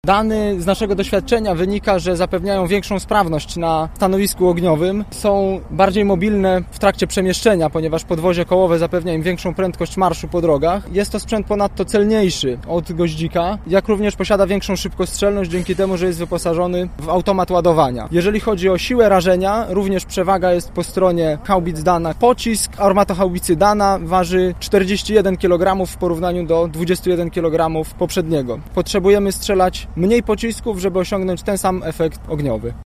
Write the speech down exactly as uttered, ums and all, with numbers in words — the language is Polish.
Dane z naszego doświadczenia wynika, że zapewniają większą sprawność na stanowisku ogniowym. Są bardziej mobilne w trakcie przemieszczenia, ponieważ podwozie kołowe zapewnia im większą prędkość marszu po drogach. Jest to sprzęt ponadto celniejszy od goździka, jak również posiada większą szybkostrzelność dzięki temu, że jest wyposażony w automat ładowania. Jeżeli chodzi o siłę rażenia, również przewaga jest po stronie haubic Dana. Pocisk armatohaubicy Dana waży czterdzieści jeden kilogramów w porównaniu do dwudziestu jeden kilogramów poprzedniego. Potrzebujemy strzelać mniej pocisków, żeby osiągnąć ten sam efekt ogniowy.